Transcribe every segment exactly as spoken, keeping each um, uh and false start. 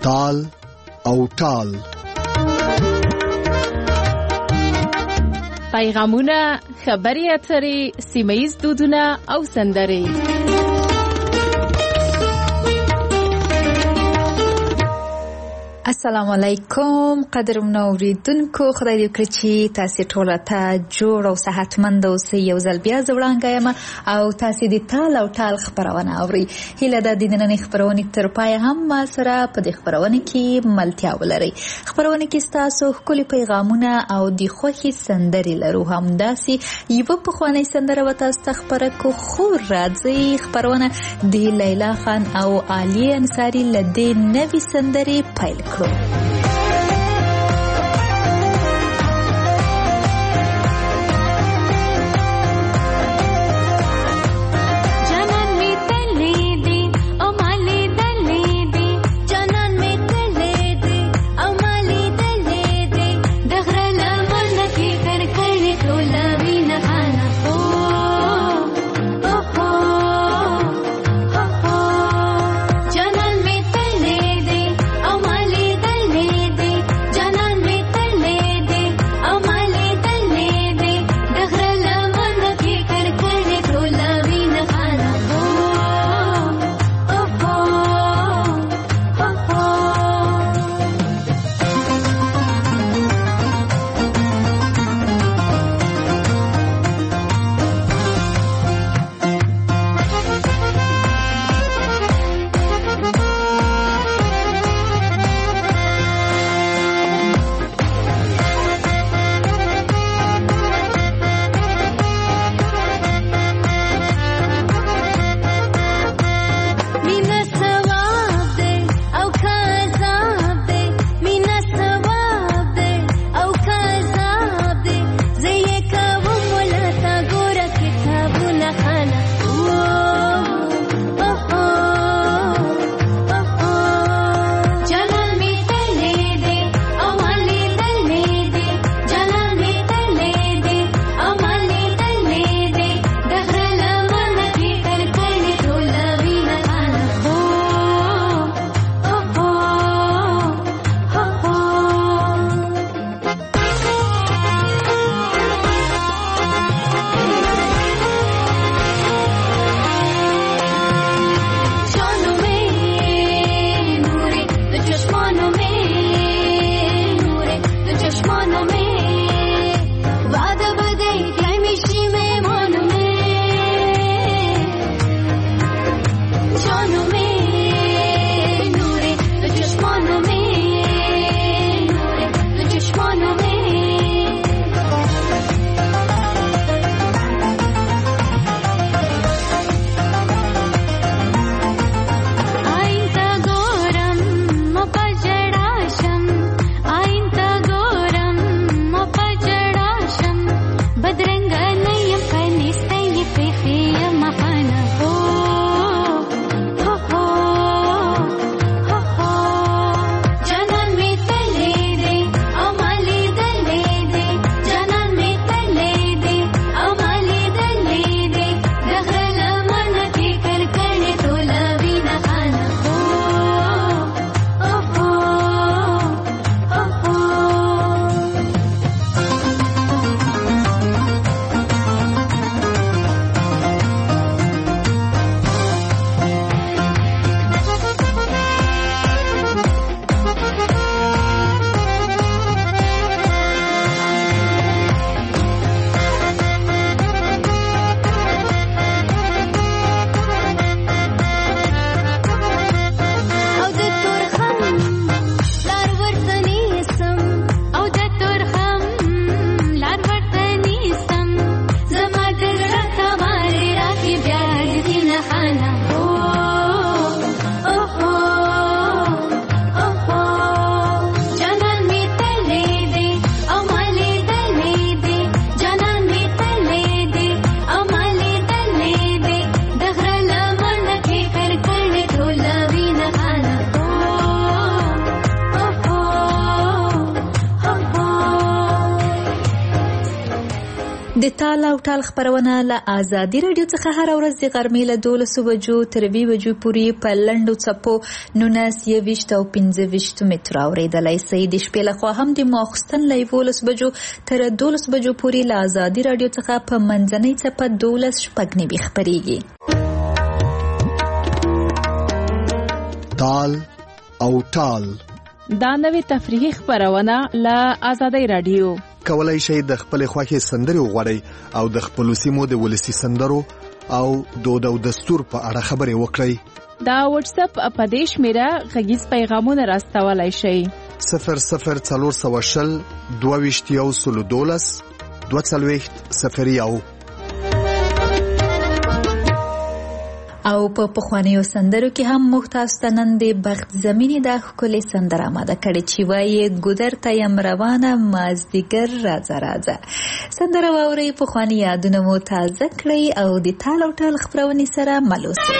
تال او ټال. پیغامونه، خبري اترې، سیمه‌ییز دودونه او سندرې. السلام علیکم قدرمنو اوریدونکو، خدای دې وکړي چې تاسو ټول ته جوړ او صحتمند اوسئ. یو ځل بیا زه وړاندې یم او تاسو د ټال او ټال خبرونه اورئ. هیله ده د نننۍ خبرونې تر پایه هم ما سره په دې خبرونه کې ملتیا ولرئ. خبرونه کې ستاسو ښکلي پیغامونه او د خوښې سندرې لرو. همداسې یوه پخوانۍ سندره به تاسو ته خپره کړو، خو راځئ خبرونه د لیلا خان او عالیه انصاري له دې نوې سندرې پیل کړو. د تال او ټال خبرونه له آزادي رادیو څخه هر ورځ د غرمې له دولسو بجو تر اووه بجو پورې په لنډو څپو نولس یوویشت او پنځه ویشت مترو اورېدلی شئ. د شپې لخوا هم د ماخوستن له یولس بجو تر دولس بجو پورې له آزادي رادیو څخه په منځنۍ څپه دولس شپږ نوي خپرېږي. تال او ټال دا نوې تفریحي خبرونه له آزادي رادیو. کولای شئ د خپل خوښې سندرې وغواړئ او د خپل سیمو د ولسی سندرو او دود او دستور په اړه خبرې وکړئ. دا واتس اپ په دې شمیره غږیز پیغامونه راستولای شئ. صفر صفر څلور سوه شل دوه ویشت یو سلو دولس دوه څلوېښت صفر یو. او په پخوانیو سندرو کې هم موږ تاسو ته نن د بخت زمینی د ښکلې سندره آماده کړې چې وایي ګودر ته یم روانه مازدیګر راځه راځه. سندره واورئ، پخواني یادونه مو تازه کړئ او د تال او ټال خپرونې سره مل اوسئ.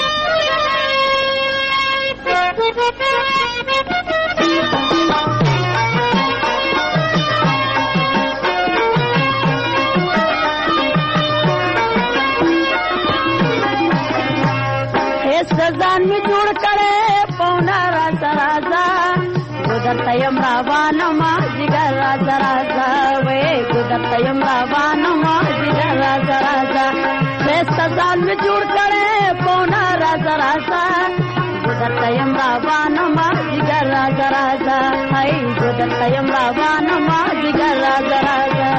ځان می جوړ کړې پونا راځه راځه ګودر ته یم روانه مازدیګر راځه راځه وې ګودر ته یم روانه مازدیګر راځه راځه ځان می جوړ کړې پونا راځه راځه ګودر ته یم روانه مازدیګر راځه راځه هاي ګودر ته یم روانه مازدیګر راځه راځه.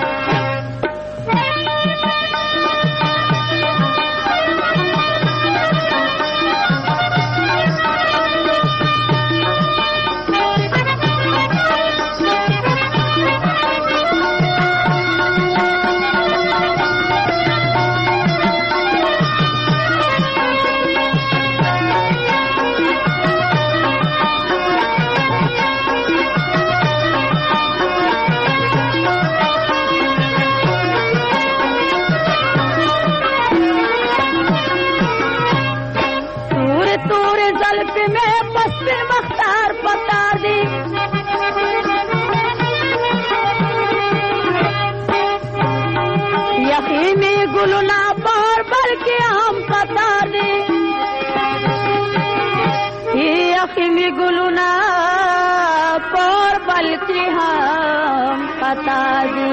गुलना पर बल के हम पता दे यकीनी गुलना पर बल के हम पता दे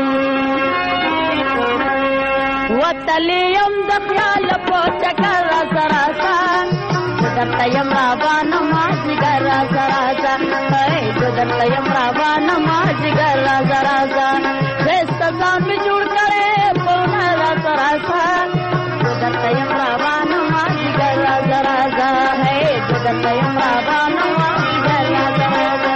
वतलियम दख्याल पोचकर सरासा गुदरतयम रावान माजिगर सरासा है गुदरतयम रावान माजिगर सरासा रेस्ता में जुड़ करे सरासा गुदरतयम रावान माजिगर सरासा है गुदरतयम रावान माजिगर सरासा.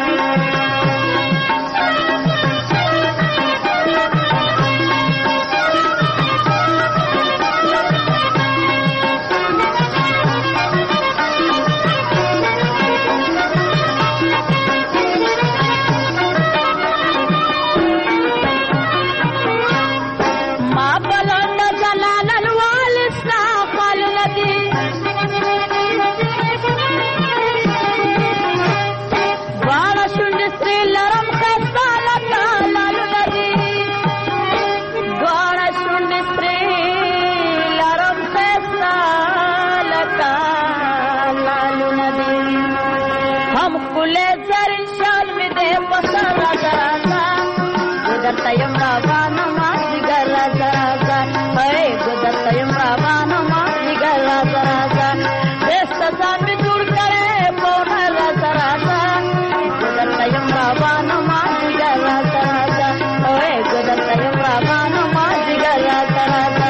गुदरतयम रावान माजिगर सरासा है गुदरतयम रावान माजिगर सरासा रेस्ता में जुड़ करे पौना सरासा गुदरतयम रावान माजिगर सरासा है गुदरतयम रावान माजिगर सरासा.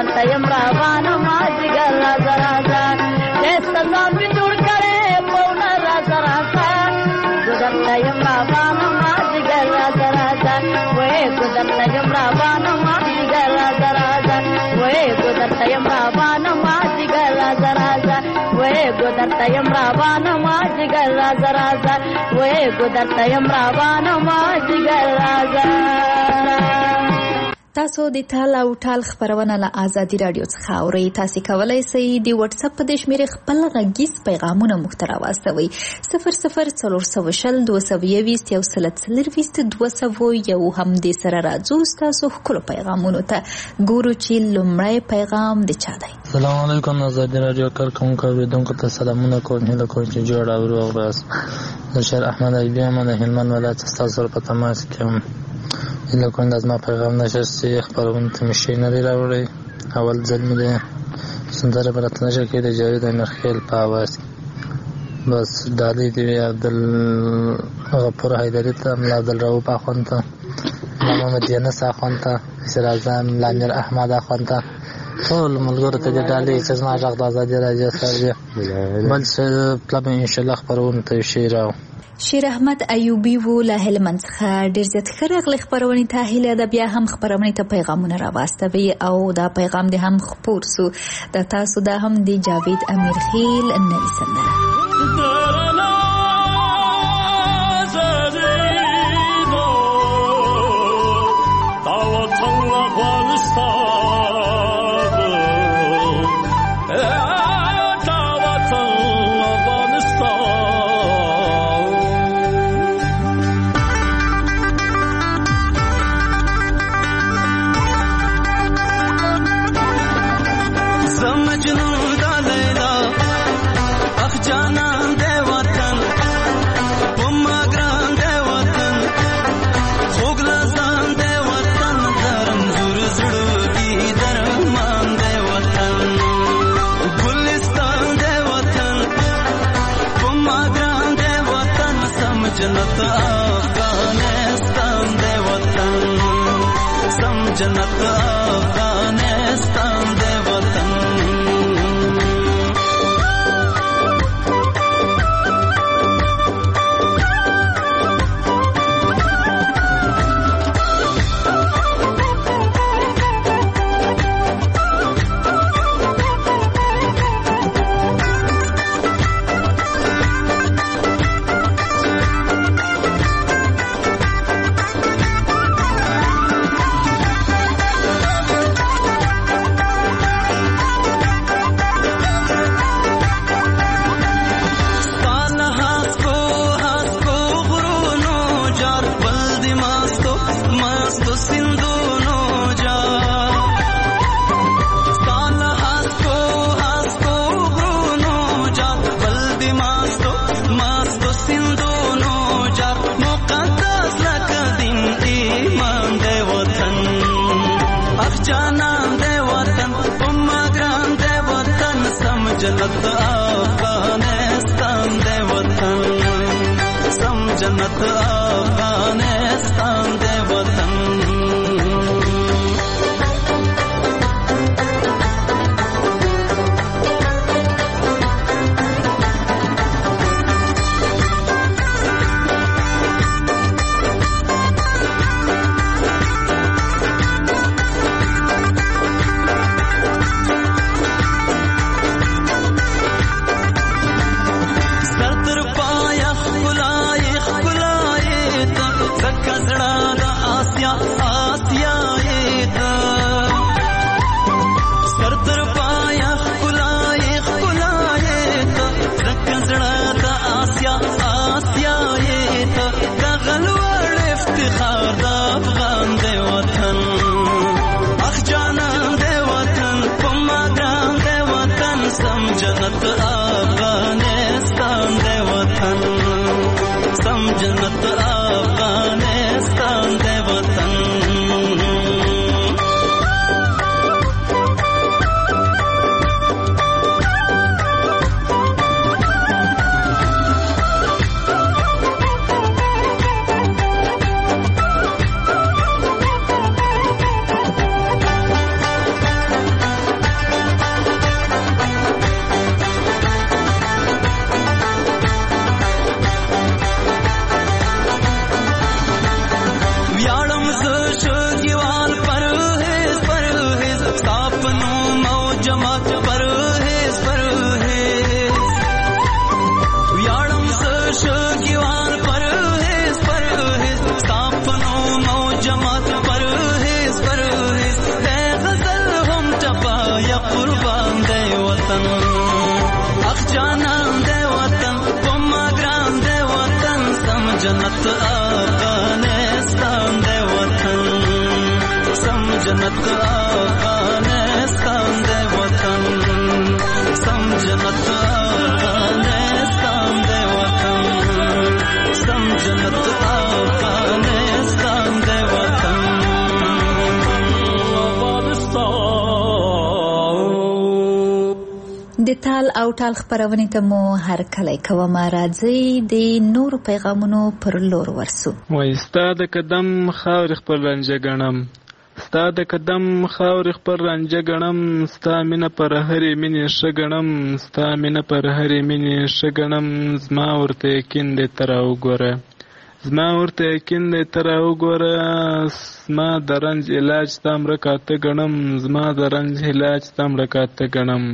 ګودر ته یم روانه ما جګر راځه راځه ښایسته ځان مې جوړ کړی پونه راځه راځه ګودر ته یم روانه ما جګر راځه راځه وې ګودر ته یم روانه ما جګر راځه راځه وې ګودر ته یم روانه ما جګر راځه راځه وې ګودر ته یم روانه ما جګر راځه راځه وې ګودر ته یم روانه ما جګر راځه. تاسو د ټال او ټال خبرونه له آزادي رادیو څخه اورئ. تاسو کولی شئ د واتس اپ په د شمیرې خپل غږیز پیغامونه موږ ته راواستوئ. صفر صفر څلور سوه شل دوه سوه یوویشت یو سل څلرویشت دوه سوه یو همدې سره راځو ستاسو ښکلو پیغامونو ته. ګورو چې لومړی پیغام د چا دی. سلام علیکم آزادي رادیو کارکوونکو اوریدونکو ته سلامونه کوم. هیله کوم چې جوړ او روغ یاست. زه شهر احمد ایوبی یم د هلمند ولایت ستاسو سره په تماس کې یم. هیله کوم د زما پیغام نشستی خبرونه ته مې شی نه دی راوړی. اول ځل مې د سندره په راته نشه کې د جاوید امیرخیل په اواز بس ډالۍ دې وي عبدالغفور حیدري ته، ملا عبدالرؤف اخوند ته، ملا محمد یونس اخوند ته، نصیر اعظم، ملا امیر احمد اخوند ته، ټول ملګرو ته دې ډالۍ چې زما غږ د ازادي رادیو سره دی. بل څه پلمه انشاءالله خبرونه ته شی راو. شیر احمد ایوبی و له هلمند څخه ډېر زیات ښه راغلی خپرونې ته. هیله ده بیا هم خپرونې ته پیغامونه راواستوي او دا پیغام دې هم خپور سو. د تاسو دا هم د جاوید امیرخیل نوې سندره. जन्नत अफगानिस्तान दे वतन, सम जन्नत अफगानिस्तान दे वतन. जन्नत अफगानिस्तान दे वतन, सम जन्नत अफगानिस्तान दे वतन. सर तर पाया खुलाए खुलाए जन्नत अफगानिस्तान दे वतन सम जन्नत अफगानिस्तान दे वतन सम जन्नत अफगानिस्तान दे वतन د تال او ټال خبرونه ته مو هر کله کوم راځي د نور پیغامونو پر لور ورسو وای ستاد قدم خاور خپل رنجه غنم ستاد قدم خاور خپل رنجه غنم ستا مینه پر هرې مینې شګنم ستا مینه پر هرې مینې شګنم زما ورته یقین دې تر وګوره زما ورته یقین دې تر وګوره زما د رنج علاج تام رکاته غنم زما د رنج علاج تام رکاته غنم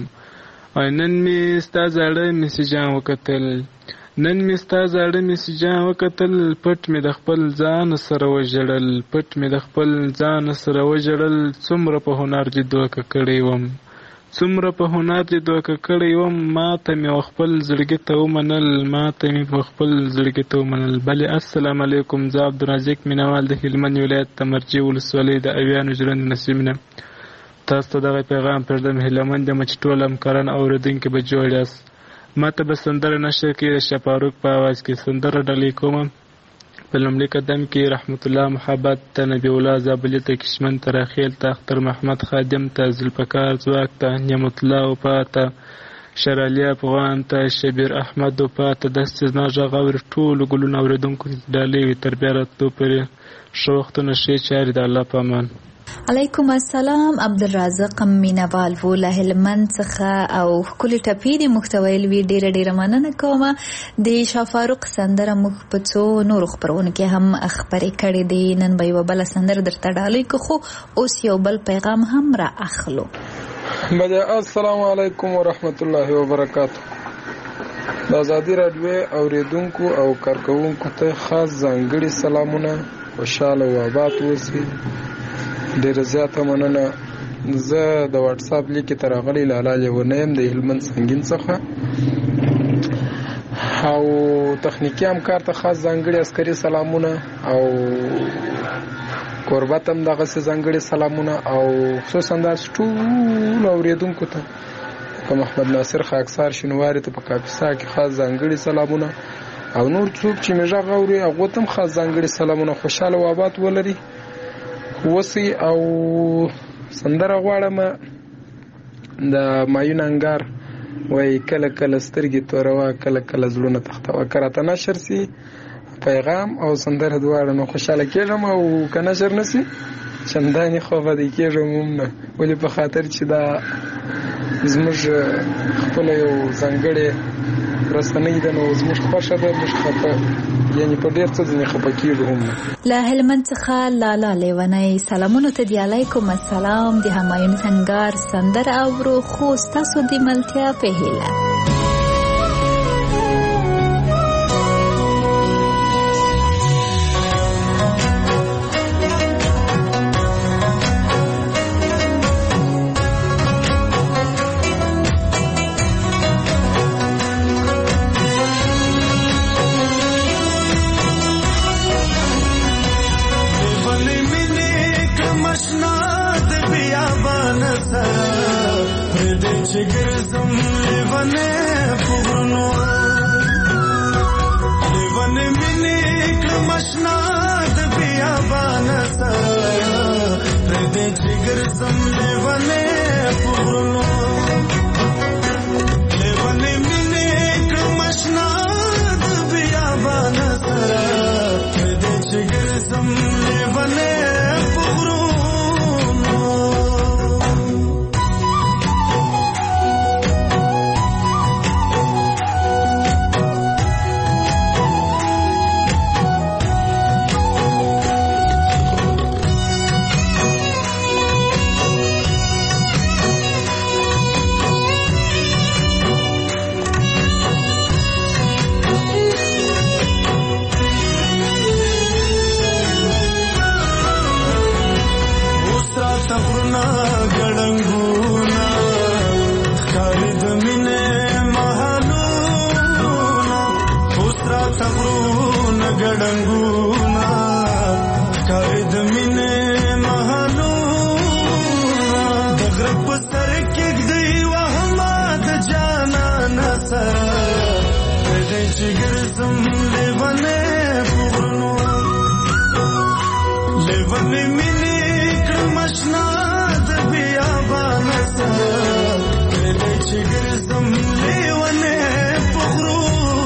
نن می ستا زاړه میسجان وکتل نن می ستا زاړه میسجان وکتل پټ می د خپل ځان سره وژړل پټ می د خپل ځان سره وژړل څومره په هنر دې دوکه کړی وم څومره په هنر دې دوکه کړی وم ما ته می خپل زړګي ته ومنل ما ته می خپل زړګي ته ومنل بلې السلام علیکم زه عبدالرزاق مینوال د هلمند ولایت تمرجي ولسوالۍ د اویانو ژرند نسیمنه تاسو ته دغه پیغام پردم هیلمن د مچ ټول همکاران اوریدونکي به جوړ یاست ما ته به سندره نشر کې د شفاروق په आवाज کې سندره ډالۍ کوم په لومړي قدم کې رحمت الله محبت ته نبی الله زابلی ته کشمن تراخیل ته اختر محمد خادم ته ذوالفقار ځواک ته نعمت الله او پاته شرالی افغان ته شبیر احمد او پاته د استزنا غوړ ټول ګلون اوریدونکو ډالۍ وي تر بیا راتلو پرې شو وختونه شي چاري د الله په امان علیکم السلام عبدالرزاق مینوال وله هلمند څخه او کلی ټپی د محتوی وی ډیره ډیره مننه کوم د شفاروق سندره مخ په څو نور خبرونه کې هم خبرې کړې دي نن به یو بل سندره درته ډالۍ کوو اوس یو بل پیغام هم را اخلو بده السلام علیکم ورحمت الله وبرکاته د آزادی رادیو اوریدونکو او کارکونکو ته خاص ځانګړي سلامونه خوشاله و آباد اوسئ ډیره زیاته مننه زه د واتس اپ لیک ته راغلی لاله لیونیم د هلمند سنگین څخه او تخنیکی همکار ته خاص ځانګړي عسکري سلامونه او قربت هم دغه ځانګړي سلامونه او خصوصا د ټول اوریدونکو ته په محمد ناصر خاکسار شینواری ته په کاپیسا کې خاص ځانګړي سلامونه او نور څوک چې میږه غوړي هغه تم خاص ځانګړي سلامونه خوشاله و آباد ولري وسی او سندره غواړم د مایون انګار وای کله کله سترګې توروا کله کله زړونه تختوا کراته نشر سي پیغام او سندره دواړه نو خوشاله کېږم او کنه نشر نسی چندانې خو به دې کېږم نه ولې په خاطر چې دا زموږ خپل یو ځانګړی رسنۍ ده نو زموږ خوښه ده موږ خپه یعنی په ډېر څه ځینې خپه کېږو هم له هلمند څخه لالا لیونی سلامونو ته دی علیکم السلام د همایون سنگار سندره اورو خو ستاسو د ملتیا په هیله لیونی مینی کمشنا د بیابان سره کله چې ګرځم لیونه پغرو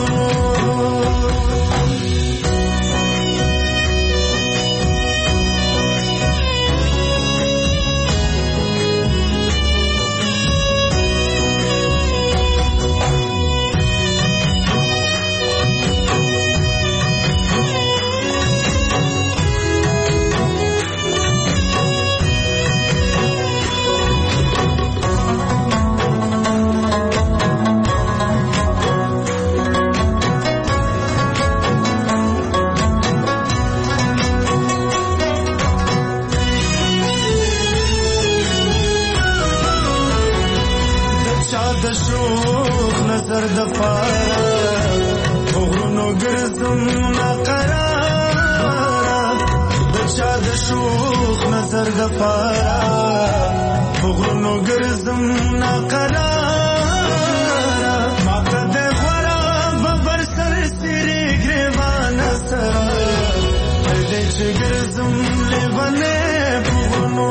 نظر د پاره غرونو ګرځم ناقرار د چا د شوخ نظر د پاره غرونو ګرځم ناقرار ماته د غورا ببر سر سری ګریوان سره دې چې ګرځم لیونه غرونو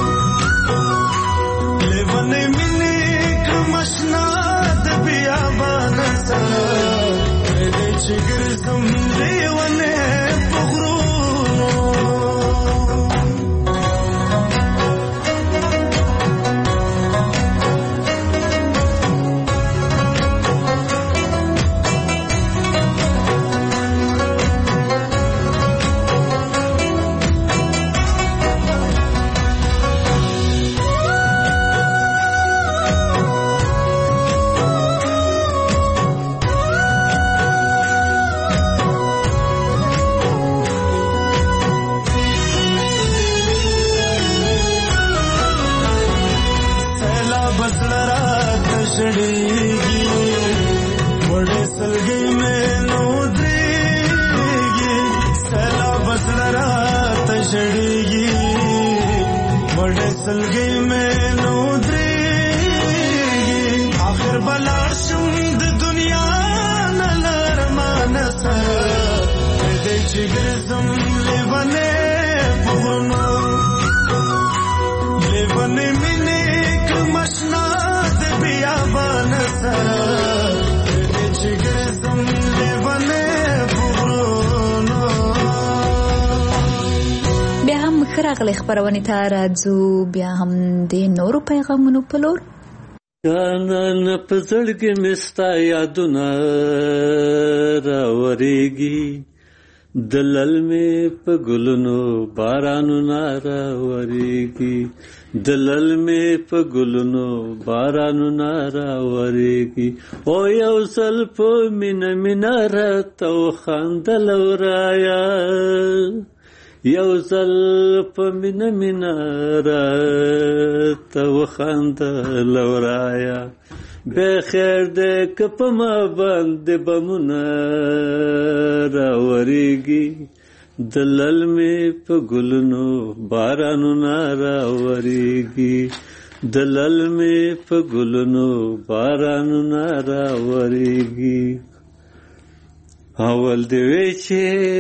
لیونه مینه کمشنا بیابان سره دې چې ګرځم لیونه پغرونو سلګي مې نو درېږي آخر بلار شم د دنیا نه لرمان سره دې چې ګرځم لیونه پغرونو لیونه مینه کمشنا د بیابان سره دې چې ګرځم لیونه پغرونو. بیا هم خراغلی خبرونې ته راځو، بیا هم د نورو پیغامونو په لور. نن په زړګي مې ستا یادونه راورېږي، دلل مې په ګلونو بارانونه راورېږي، دلل مې په ګلونو بارانونه راورېږي. او یو ځل په مینه مینه راته وخندل ورایه، یو ځل په مینه مینه راته وخندل ورایه. بخیر دی که په ما باندې بمونه راورېږي، دلل مې په ګلونو بارانونه راورېږي، دلل مې په ګلونو بارانونه راورېږي. اول دی وی چې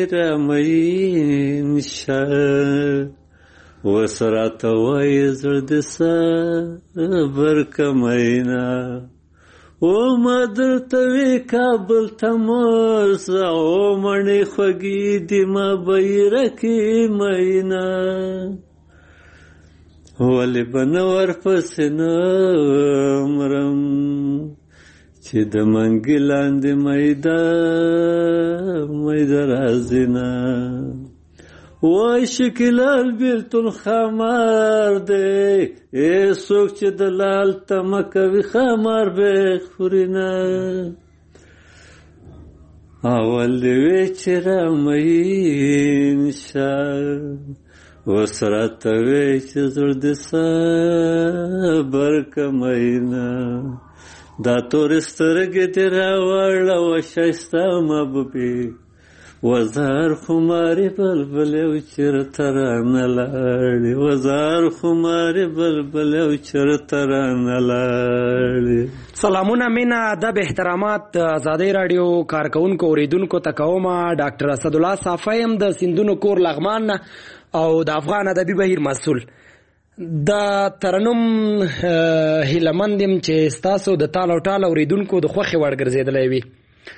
رامین شه، اوس راته وایې زړه دې صبر کمینا. او ما درته وی کابل ته موسه، او مڼې خوږې دي ما بیرکې مینا. ولې به نه ورپسې نه مرم چې د منګي لاندې میده میده رازینا. وای شکلال بیلتون خمار دی، ای څوک چې د لال تمه کوي خمار به خورینه. اول دی وی چې رامین شه، اوس راته وی چې زړه دې صبر کمینا. دا تورې سترګې دې راوړله و ښایسته محبوبې، وزار خماري بلبل او چرته رانه لاړې وزار خماري بلبل او چرته رانه لاړې. سلامونه مینا ادب احترامات آزادۍ راډیو کارکونکو اوریدونکو ته کومه. ډاکټر اسدالله صافی یم د سیندونو کور لغمان او د افغان ادبي بهیر مسؤل. د ترنم هیلمند یم چې ستاسو د تال او ټال اوریدونکو د خوښې وړ ګرځېدلی وي.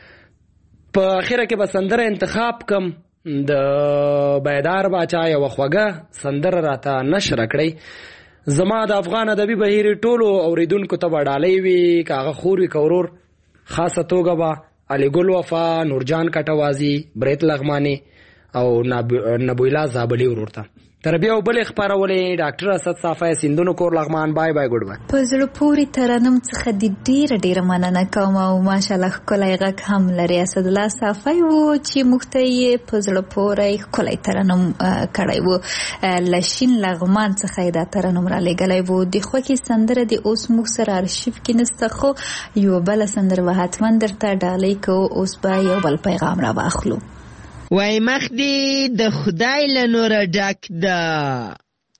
په اخره کې به سندره انتخاب کم. د بیدار باچا یوه خوږه سندره راته نشره کړئ. زما د افغان ادبي بهیر ټولو اوریدونکو ته به ډالۍ وي، که هغه خور وي که ورور. خاصه توګه به علي ګل وفا، نورجان کټوازي، بریت لغماني او نبویلا زابلي ورور ته. تر بیا بل خبرولې ډاکټر اسد صافی سیندونو کور لغمان. بای بای ګډ بای. په زړه پورې ترنم څخه د ډیره ډیره مننه کوم او ماشاءالله ښکلی غږ هم لري. اسدالله صافی و چې موږ ته یې په زړه پورې ښکلی ترنم کړی و. له شین لغمان څخه یې دا ترنم را لېږلی و. د خوښې سندره د اوس موږ سره ارشیف کې نسته، خو یوه بله سندره به حتما درته ډالۍ کوو. اوس به یو بل پیغام را واخلو. وای مخ دی د خدای له نوره ډک ده،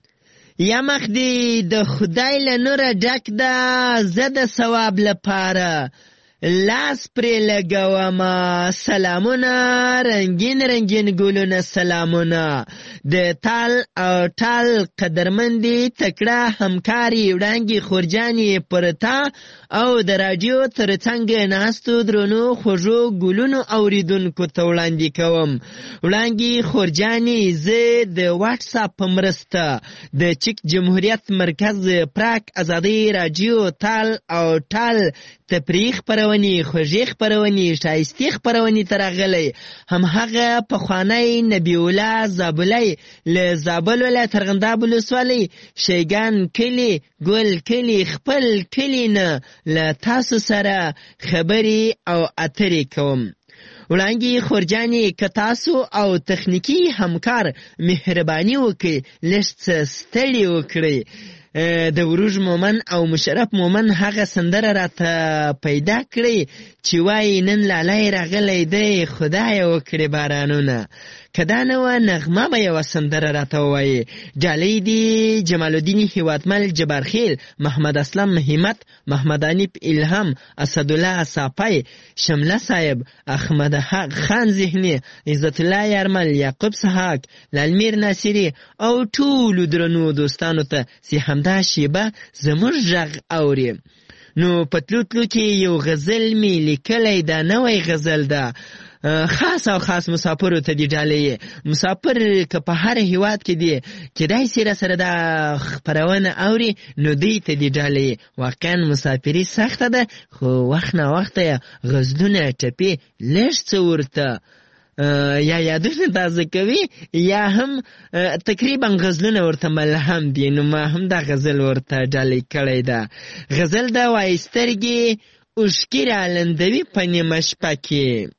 یا مخ دی د خدای له نوره ډک ده، زه د ثواب لپاره لاس پرې لګومه. سلامونه رنګین رنګین ګلونه، سلامونه د تال او ټال قدرمندې تکړه همکاري وړانګې خورجانې پر تا او د راډیو تر څنګ ناستو درنو خوږو ګلونو اوریدونکو ته وړاندې کوم. وړانګې خورجانې زه د واټساپ په مرسته د چک جمهوریت مرکز پراک ازادۍ راډیو تال او ټال تفریح خپرونې، خوږې خپرونې، ښایستې خپرونې ته راغلی. همهغه پخوانی نبی الله زابلی له زابل ولایت ارغنداب ولسوالۍ شیګان کلي ګل کلي خپل کلي نه له تاسو سره خبرې او اترې کوم. وړانګې خورجانې که تاسو او تخنیکي همکار مهرباني وکړئ لږ څه ستړي وکړئ. د وروژ مومن او مشرف مومن هغه سندره راته پیدا کړی چې وایي نن لالی راغلی دی خدای وکړي بارانونه. که دا نه وه نغمه به یوه سندره راته ووایي. ډالۍ دي جمال الدین هیوادمل، جبارخیل، محمد اسلم همت، محمد انیب الهام، اسدالله صافی، شمله صاحب، احمد حق خان ذهني، عزت الله یارمل، یعقوب سحاق، لالمیر ناصری او ټولو درنو دوستانو ته چې همدا شیبه زموږ غږ اوري. نو پتلو تلو کې یو غزل می لیکلی، دا نوی غزل ده، خاص او خاص مسافرو ته دی ډالۍ. مسافر که په هر هیواد کې دی کیدای سي را سره دا خپرونه اوري نو دی ته دی ډالۍ. واقعا مسافري سخته ده، خو وخت نه وخت غزلونه ټپې لږ څه ورته یا یادونه تازه کوي یا هم تقریبا غزلونه ورته ملهم دي. نو ما هم دا غزل ورته ډالۍ کړی ده. غزل ده وایي سترګې اوښکې رالندوي په نیمه شپه کې،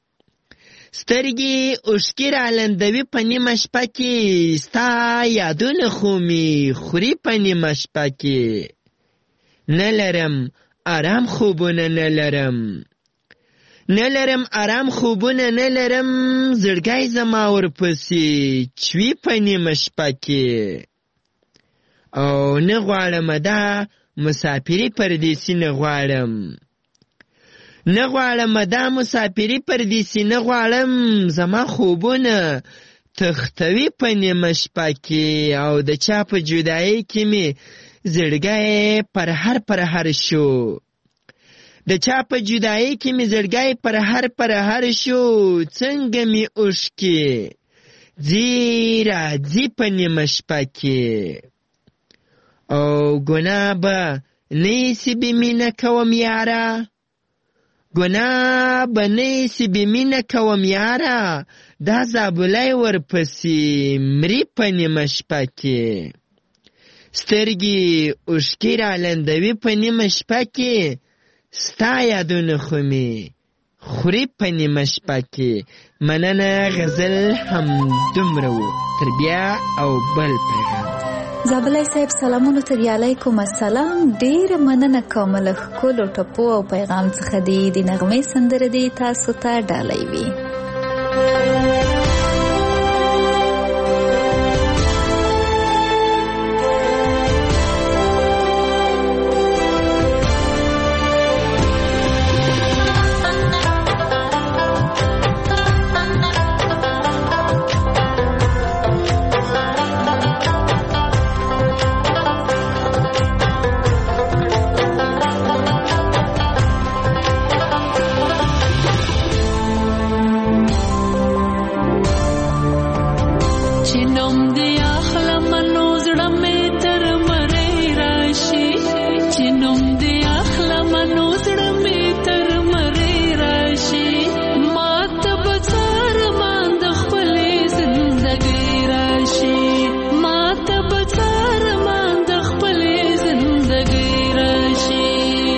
سترګې اوښکې رالندوي په نیمه شپه کې، ستا یادونه خو مې خوري په نیمه شپه کې. نه لرم آرام خوبونه نه لرم، نه لرم آرام خوبونه نه لرم، زړګی زما ورپسې چوي په نیمه شپه کې. او نه غواړم دا مسافري پردیسي نه غواړم، نه غواړم دا مسافري پردیسي نه غواړم، زما خوبونه تختوي په نیمه شپه کې. او د چا په جدایۍ کې مې زړګی پر هر پر هر شو، د چا په جدایۍ کې مې زړګی پر هر پر هر شو. څنګه مې اوښکې ځي راځي په نیمه شپه کې، او ګناه به نه ایسي بې مینه کوم یاره، ګناه به نه ایسي بې مینه کوم یاره، دا زابلی ورپسې مري په نیمه شپه کې. سترګې اوښکې رالندوي په نیمه شپه کې، ستا یادونه خو مې خوري په نیمه شپه کې. مننه. غزل هم دومره و. تر بیا او بل پیغام. زابلی صاحب سلامونو ته دی. علیکم السلام. ډیره مننه کوم له ښکلو ټپو او پیغام څخه دی. د نغمې سندره دی تاسو ته ډالۍ وي. چې نوم دې اخلم نو زړه مې تر مرۍ راشي چې نوم دې اخلم نو زړه مې تر مرۍ راشي ما ته به څارمان د خپلې زندګۍ راشي ما ته به څارمان د خپلې زندګۍ راشي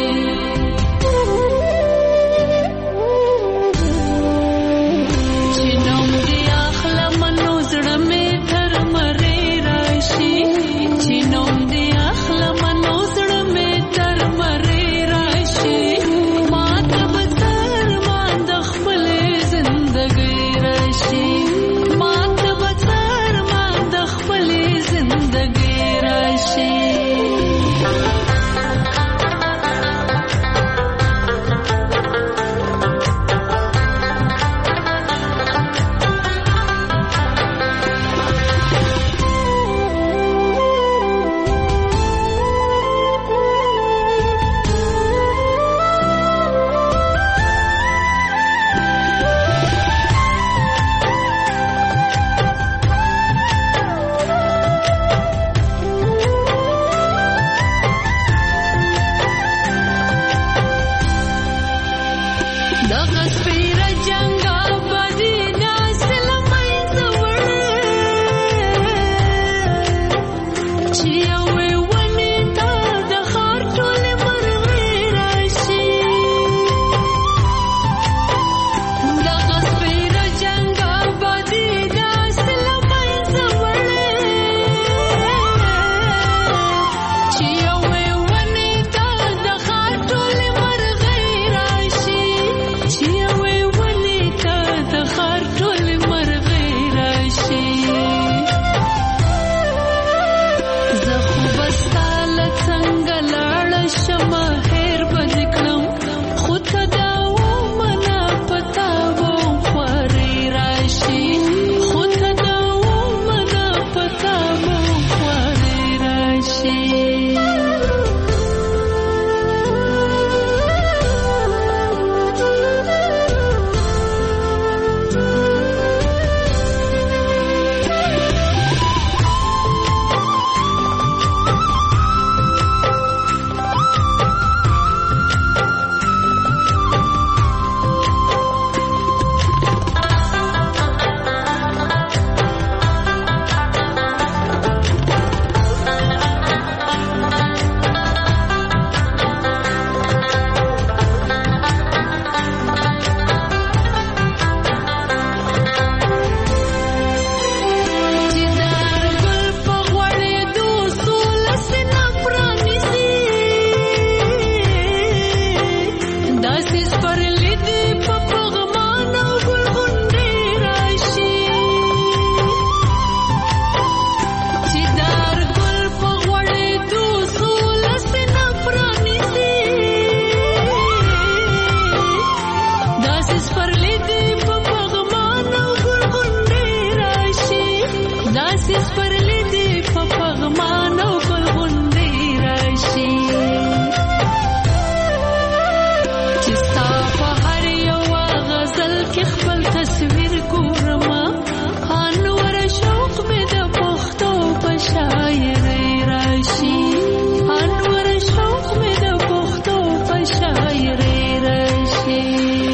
چې نوم دې اخلم نو زړه مې تر مرۍ راشي چې نوم دې اخلم نو زړه مې تر مرۍ راشي ما ته به څارمان د خپلې زندګۍ راشي ما ته به څارمان د خپلې زندګۍ راشي دغه سپېره جنګ آبادي داسې له منځه وړې چې یوې ونې ته د ښار ټولې مرغۍ راشي دغه سپېره جنګ آبادي داسې له منځه وړې چې یوې ونې ته د ښار ټولې مرغۍ راشي چې یوې ونې ته د ښار ټولې مرغۍ راشي زه خو به ستا له څنګه لاړه شمه هېر به دې کړم خو ته دا ومنه په تا به خوارۍ راشي خو ته دا ومنه په تا به خوارۍ راشي چې د ارګل په غوړېدو سوله سینه پرانیزي داسې سپرلي دي په پغمان او ګل غونډۍ راشي چې د ارګل په غوړېدو سوله سینه پرانیزي داسې سپرلي دي په پغمان او ګل غونډۍ راشي داسې سپرلي دي په پغمان او ګل غونډۍ راشي چې ستا په هر یوه غزل کې خپل تصویر ګورمه انور شوق مې د پښتو په شاعرۍ راشي انور شوق مې د پښتو په شاعرۍ راشي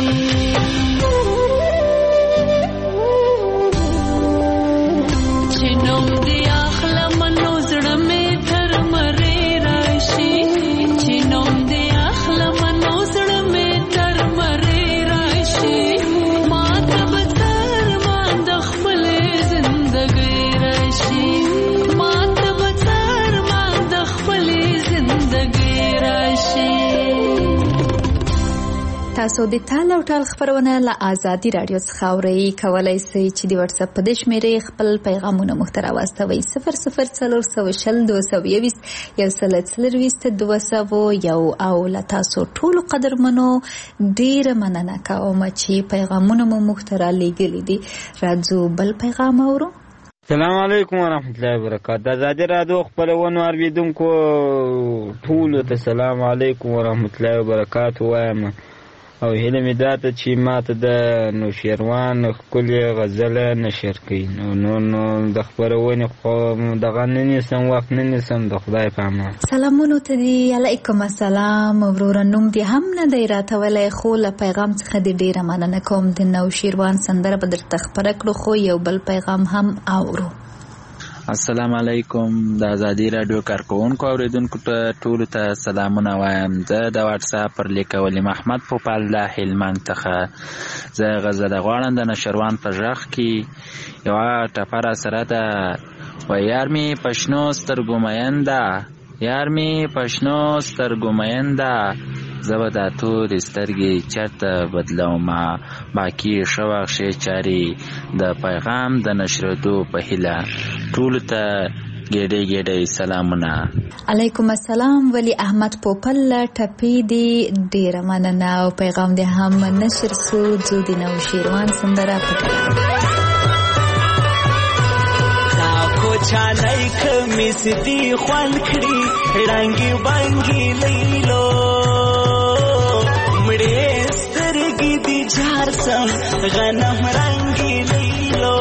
چې نوم دې اخلم نو زړه مې تر مرۍ راشي چې نوم دې اخلم نو زړه مې تر مرۍ راشي ما ته به څارمان د خپلې زندګۍ راشي ما ته به څارمان د خپلې زندګۍ راشي تاسو د تال او ټال خبرونه له آزادي رادیو څخه اورئ کولای شئ چې د واتس اپ په دې شمیرې خپل پیغامونه موږ ته راواستوئ صفر صفر څلور سوه شل دوه سوه یویشت یو سل څلرویشت دوه سوه یو او له تاسو ټولو قدرمنو ډیره مننه کوم چې پیغامونه مو موږ ته رالیږلي دي راځو بل پیغام اورو السلام علیکم ورحمۃ اللہ وبرکاتہ د آزادی رادیو خپرونو اوریدونکو ټولو ته السلام علیکم ورحمۃ اللہ وبرکاتہ وایم او هیله مې دا ته چې ماته د نوشیروان ښکلې غزله نشر کړي. نو نو نو د خپرونې خو دغه نه نیسم، وخت نه نیسم. د خدای په امان. سلامونو ته دي. علیکم السلام. وروره نوم دې هم نه دی راته ویلی، خو له پیغام څخه دې ډېره مننه کوم. د نوشیروان سندره به درته خپره کړو، خو یو بل پیغام هم اورو. السلام علیکم. د ازادي راډیو کارکوونکو اوریدونکو ته ټولو ته سلامونه وایم. زه د واټس اپ پر لیکولي محمد پوپل د هلمند څخه. زه غزله غواړم د نشروان په غږ کې یوه ټپه را سره ده. و یار مې په شنو سترګو مین ده، یار مې په شنو سترګو مین ده، زه به دا تورې سترګې چېرته بدلومه. باقي ښه وخت ښې چارې د پیغام د نشرېدو په هیله. ټولو ته ګېډۍ ګېډۍ سلامونه. علیکم السلام. ولی احمد پوپل ټپې دې ډېره مننه او پیغام دې هم نشر سو. ځو د نوشیروان سندره پکړه. چالای کمیس دی خوان کړي رنگي بانګي لیلو مړې سترګې دی جار سم غنم رنگي لیلو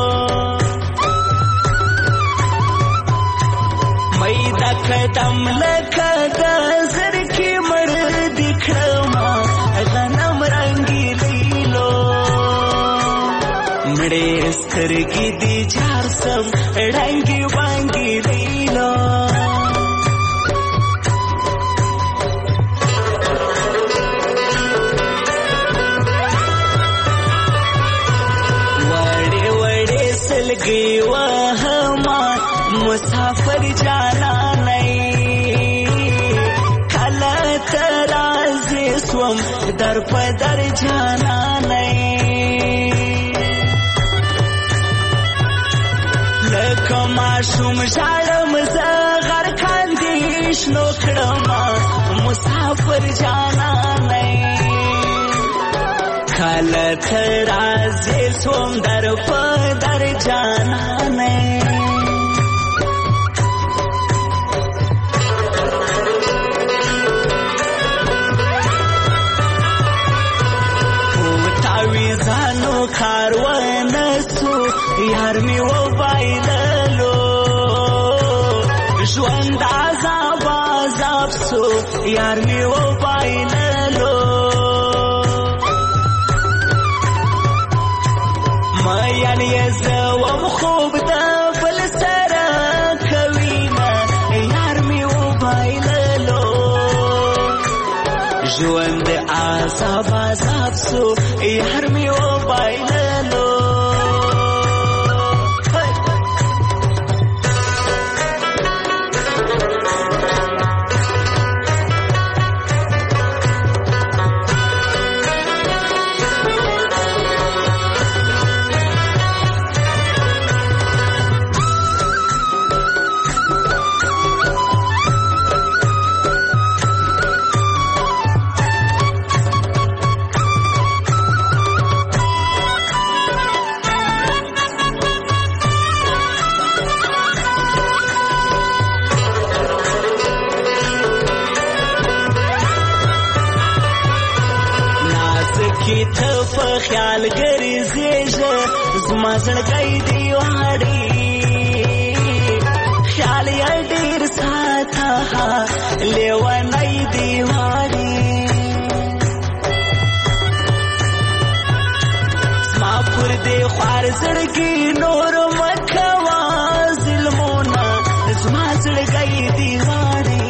مې دا قدم لکه د زر کې مړ دی کړما غنم رنگي لیلو مړې سترګې دی جار سم رنگي بانګي لیلو وړې وړې سلګي وهما مسافر جانا نه کله ترازه سوم در په در جانا نه معشوم ژړم زه غر کاندې شنو کړمه مسافر جانانه کله ته راځې سوم در په در جانانه تاویزانو کاروانه سو یار می و بایللو ژوند عذاب عذاب سو یار می و بایللو میان یې زه وم خوب د بل سره کوینه یار می و بایللو ژوند عذاب عذاب سو یار می و بایللو خیال ګرځېږه زما زړګی دی واړې خیال یې ډېر ساته لیونی دی واړې زما پر دې خوار زړګي نور مه کوه ظلمونه زما زړګی دی واړې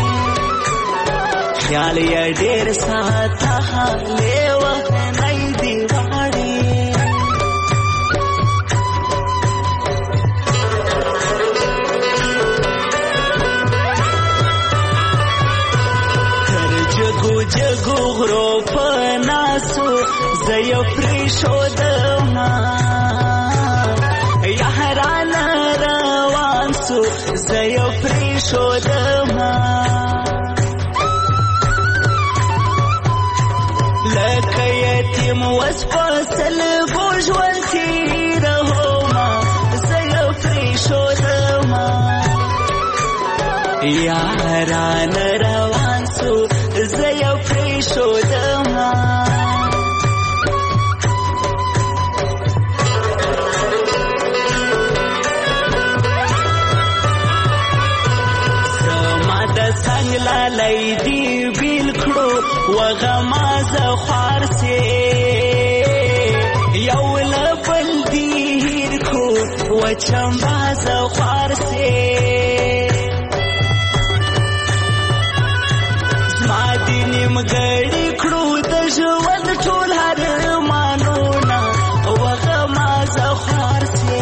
خیال یې ډېر ساته لیونی دی واړې تر جګو جګو غرو په ناسو زه یې پرېښودمه یارانه روان سو زه یې پرېښودمه لکه یتیم وس په سلګو ژوند تېرومه زه یې پرېښودمه یارانه روان سو زه یې پرېښودمه پرېښودمه زما د څنګ لالی دې بیل کړو وغمازه خوار سې یو له بل دې هیر کړو وچمبازه خوار سې زما دې نیمګړي کړو د ژوند ټول ارمانونه وغمازه خوار سې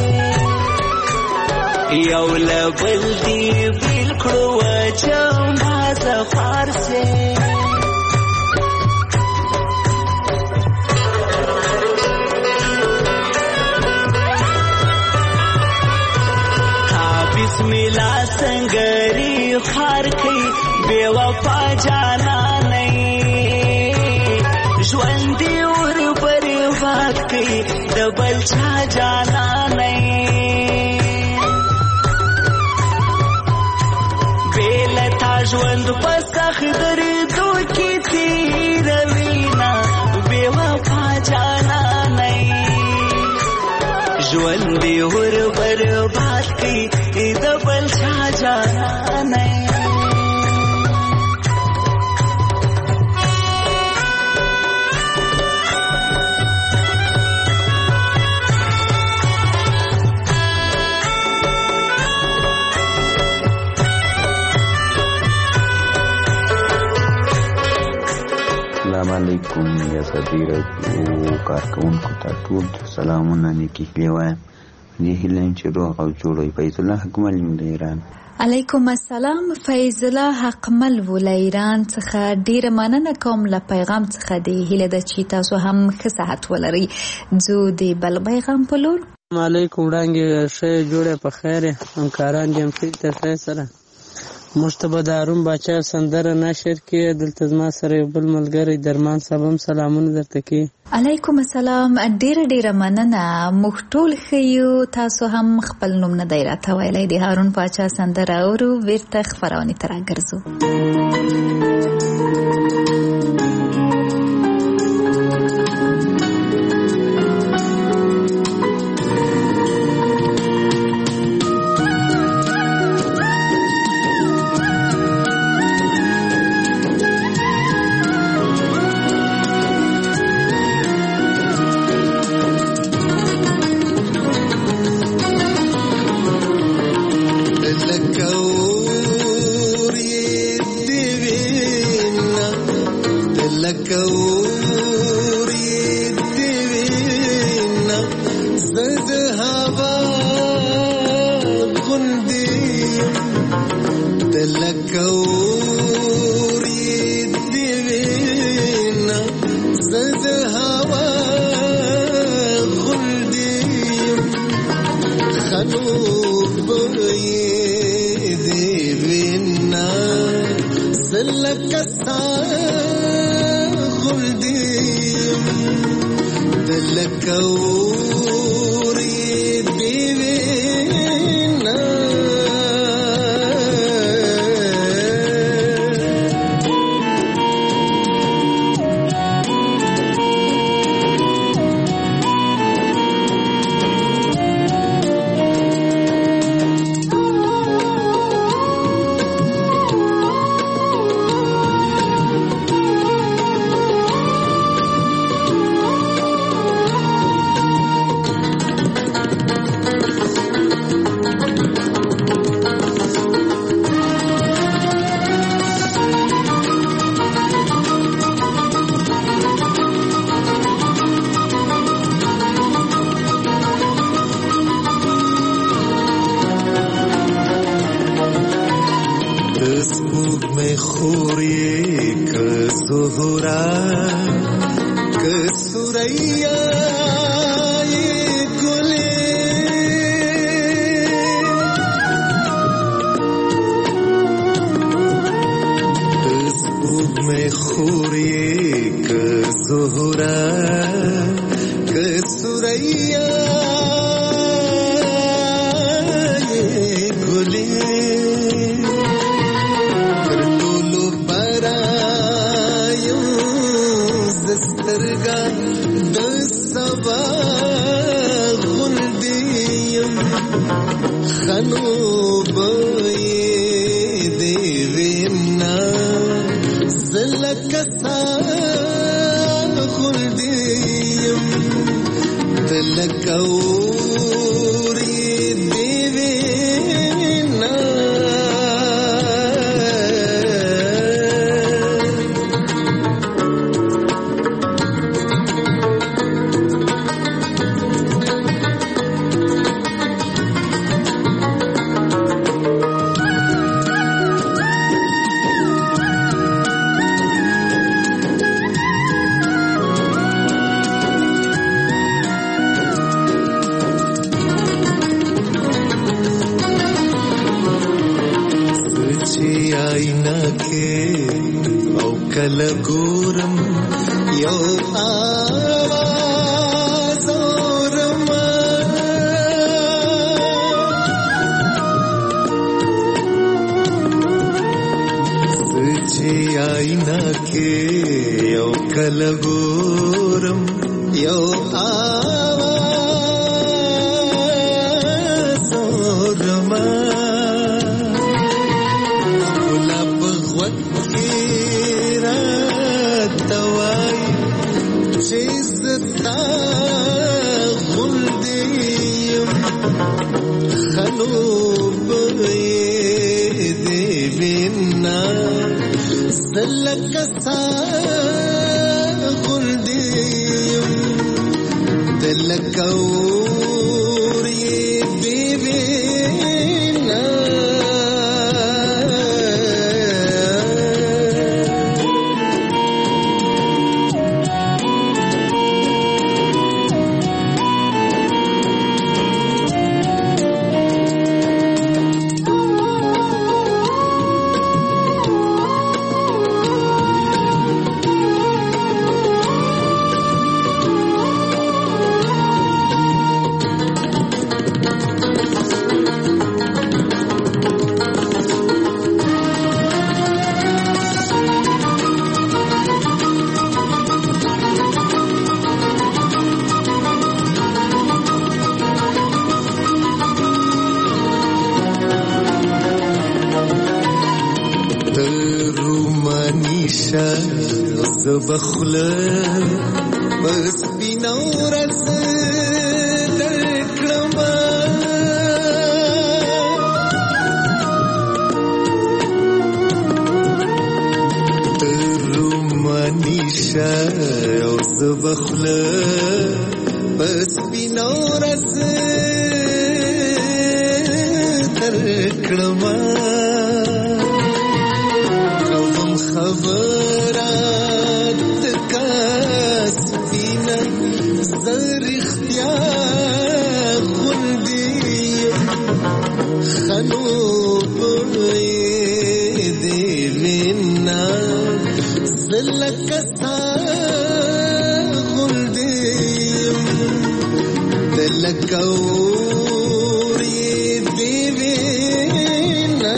یو له بل دې بیل کړو وچمبازه خوار سې بسملا سنگری خار کئی بے وفا جانا نہیں ژوندی اور برباد کئی دبل چا جانا نہیں بیلتا ژوند پسخ دردو کی تیروینا بے وفا جانا نہیں ژوندی اور برباد کئی دبل چا جانا نہیں السلام علیکم یا صدیر او کارکونکو ته ټول سلامونه نیکی کلی وایم دې هیله یم چې روغ او جوړ وي. فیض الله حقمل یم د ایران. علیکم السلام. فیض الله حقمل و له ایران څخه ډیره مننه کوم له پیغام څخه د هیله ده چې تاسو هم ښه صحت ولرئ. ځو د بل پیغام په لور. علیکم وړانګې ښه جوړه په خیر همکاران دې هم ښه ته ښه سره موږ ته به د هارون باچا سندره نشر کې دلته زما سره یو بل ملګری درمان صاحب هم سلامونه درته کوي. علیکم السلام. ډیره ډیره مننه. موږ ټول ښه یو. تاسو هم خپل نوم نه دی راته ویلی. د هارون باچا سندره اورو بیرته خپرونې ته راګرځو. you خنو به دې وینا زلک سان خلدیم دلکوري دې وینا کل ګورم یو آواز اورم سچې آئینه کې یو کل ګورم یو آواز اورم خنوب دې وینا زلک سان خلدیم دلکوري دې وینا زبخله بس بینور از درکلم رومانیشه او زبخله بس بینور از درکلم کوم خبرات کاسبینا زر اختیار خلدیم خنوب دې وینا زلک سان خلدیم دلکوري دې وینا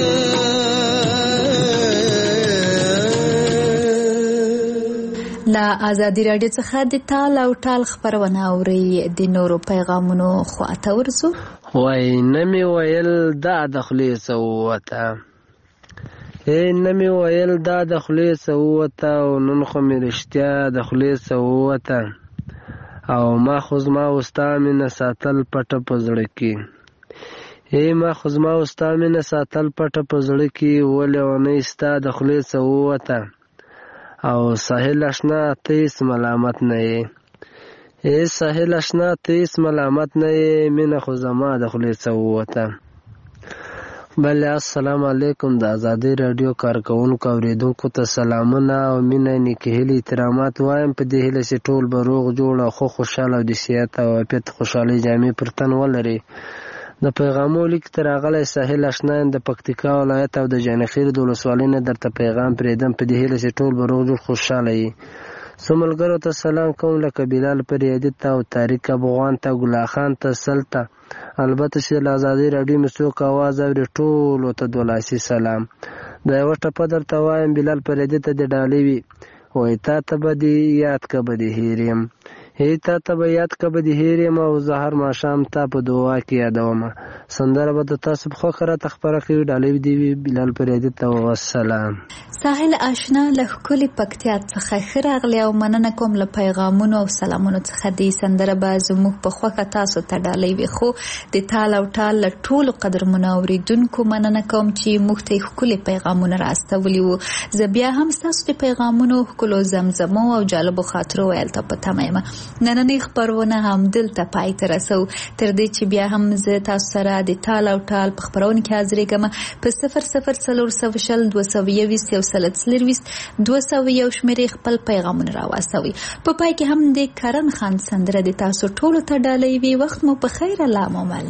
لا ازادي رادیو څخه د تال او ټال خبرونه اوري د نورو پیغامونو خواته ورسو. وای نمی ویل دا د خلی سوته اے نمی ویل دا د خلی سوته او نن خو مې رښتیا د خلی سوته او ما خو زما وستا مینه ساتل پټه په زړه کې اے ما خو زما وستا مینه ساتل پټه په زړه کې ولې ونه ستا د خلی سوته او ساحل اشنا تیس ملامت نه یې اے ساحل اشنا تیس ملامت نه یې مینه خو زما د خولې څه ووته. بله السلام علیکم. د ازادي راډیو کارکوونکو اورېدونکو ته سلامونه او مینه نیکې هیلې احترامات وایم په دې هیله چې ټول به روغ جوړ او خو خوشحاله او د صحت او عافیت خوشحالۍ جامې پر تن ولري. د پیغامو لیک ته راغلی ساحل اشنا د پکتیکا ولایت او د جانخیل د ولسوالۍ نه درته پیغام پرېږدم په دې هیله چې ټول به روغ جوړ خوشحاله یي. څو ملګرو ته سلام کوم لکه بلال پریادي ته او طارق افغان ته ګلا خان ته سل ته البته چې د ازادي راډیو مې څوک اواز اوري ټولو ته دولاسي سلام. د یوه ټپه درته وایم بلال پریادي ته د ډالۍ وي وایي تا ته به دې یاد که به دې هېر یم هی تا ته به یاد که به دې هېر یم او زه هر ماښام تا په دعا کې یادومه. سندره به د تاسو په خوښه راته خپره کوي. ډالۍ دې وي بلال فریدي ته. والسلام. ساحل آشنا له ښکلې پکتیا څخه ښه راغلی او مننه کوم له پیغامونو او سلامونو څخه. دې سندره به زموږ په خوښه تاسو ته ډالۍ وي. خو د تال او ټال له ټولو قدرمنو اورېدونکو مننه کوم چې موږ ته ښکلي پیغامونه راستولي وو. زه بیا هم ستاسو د پیغامونو ښکلو زمزمو او جالبو خاطرو ویل ته په تمه یم. نننۍ خپرونه همدلته پای ته رسو. تر دې چې بیا هم زه تاسو سره د تال او ټال په خپرونه کې حاضرېږم په صفر صفر څلور سوه شل دوه سوه یوویشت یو سل څلرویشت دوه سوه یو شمېرې خپل پیغامونه راواستوئ. په پای کې هم د کرن خان سندره د تاسو ټولو ته ډالۍ وي. وخت مو په خیر. الله مو مل.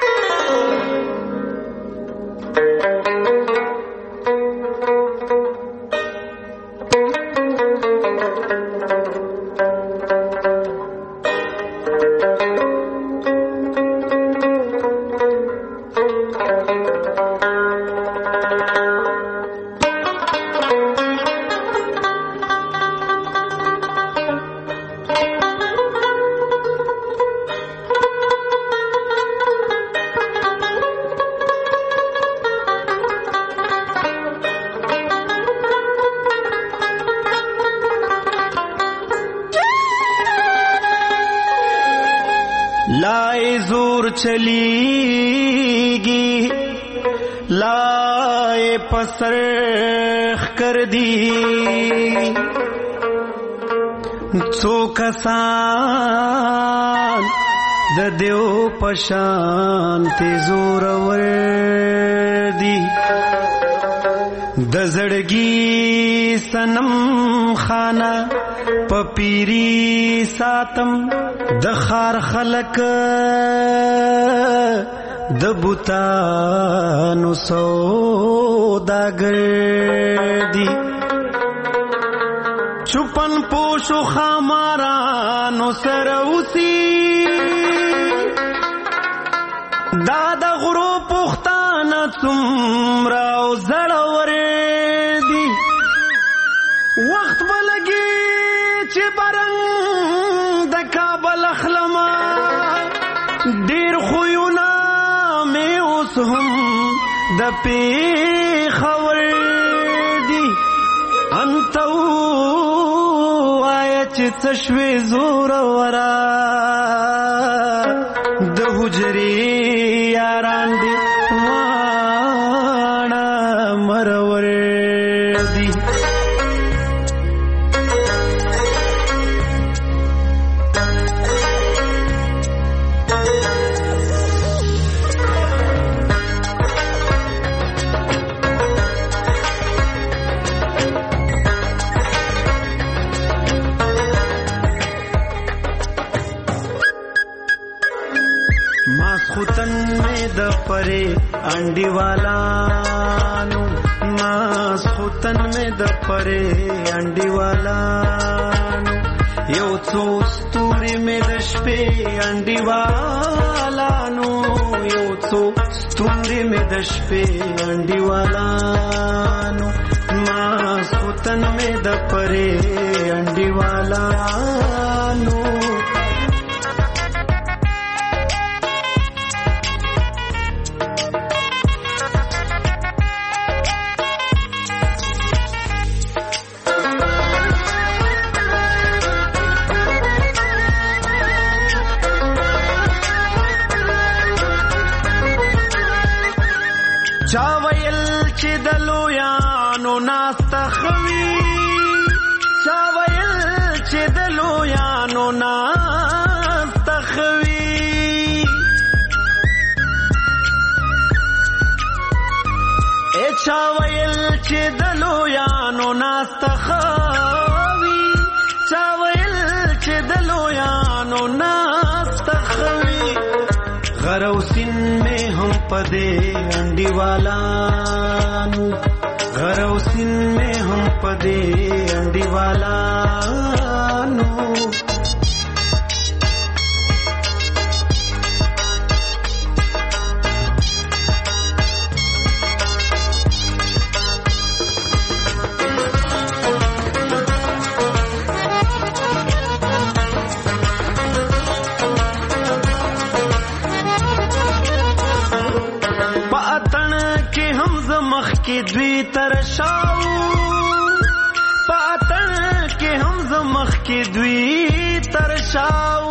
چلیگی لائے پسرخ کر دی څو کسان د دیو پشان تی زور ور دی د زړګي سنم خانه پپیری ساتم د خار خلق د بوتانو سوداګر دی چوپن پوشو خامارانو سره اوسي دا د غرو پختانه څومره او زړور دی وخت بلګي چې برنګ د کابل اخلما ډیر خوونه مې اوس هم د پیښور دی انت وایه چې څه شوې زور ورا د حجرې یاران دي واړه مرور دی د پرې انډي والانو ماس خوتن مې د پرې انډي والانو یو څو ستوري مې د شپې انډي والانو یو څو ستوري مې د شپې انډي والانو ماس خوتن مې د پرې انډي والانو چاویل چې د لویانو ناسته خوي چاویل چې د لویانو ناسته خوي ای چاویل چې د لویانو ناسته خوي چاویل چې د لویانو ناسته خوي غروسین میں ہم پدے انڈی والانو غروسین میں ہم پدے انڈی والانو کې هم زمخ کې دوی تر شاو پاتن کې هم زمخ کې دوی تر شاو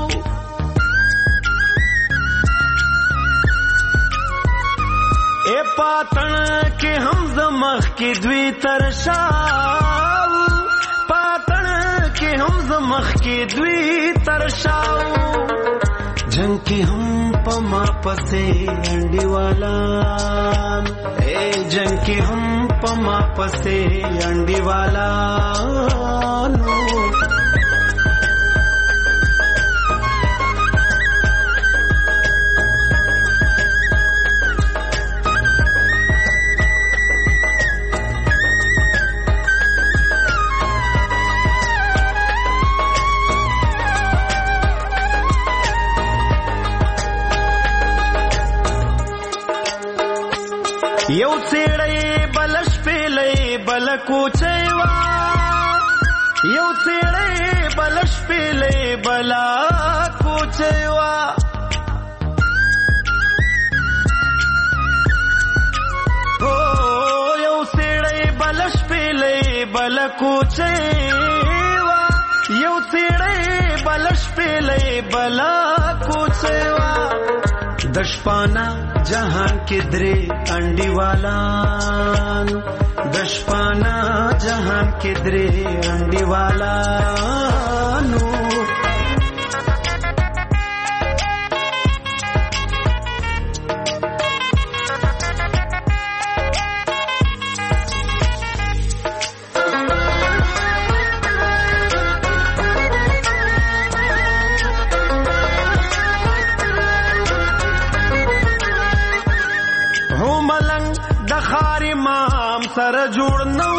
اے پاتن کې هم زمخ کې دوی تر شاو پاتن کې هم زمخ کې دوی تر شاو جنگ کې هم پما پسې انډي والا اے جنگ کې هم پما پسې انډي والا نو یو سیړی بلش پیلې بل کوچېوا یو سیړی بلش پیلې بل کوچېوا او یو سیړی بلش پیلې بل کوچېوا یو سیړی بلش پیلې بل کوچېوا دشپانا جهان کې درې انډي والا دشپانا جهان کې درې انډي والا نو سره جوړ نو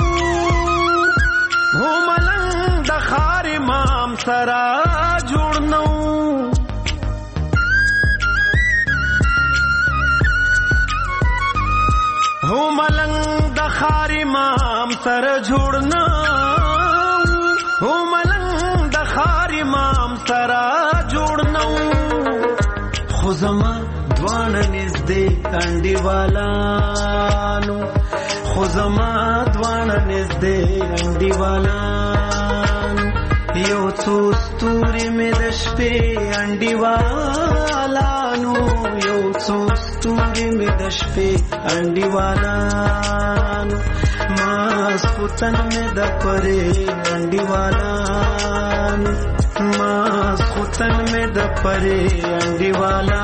هو ملنګ د خار امام سره جوړ نو هو ملنګ د خار امام سره جوړ نو هو ملنګ د خار امام سره جوړ نو خو زما دوانه نږدې انډي والا نو خو زما دوانه نږدې انډي والا یو څو ستوري مې د شپې انډي والا نو یو څو ستوري مې د شپې انډي والا ماسخوتن مې د پرې انډي والا ماسخوتن مې د پرې انډي والا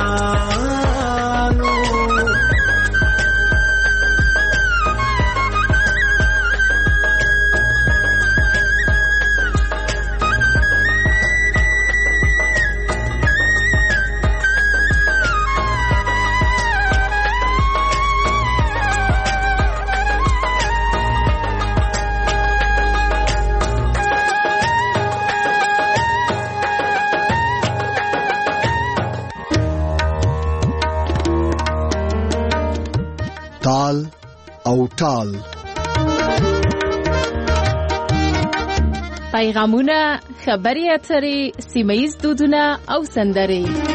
تال او ټال پیغامونه خبري اترې سیمه ییز دودونه او سندرې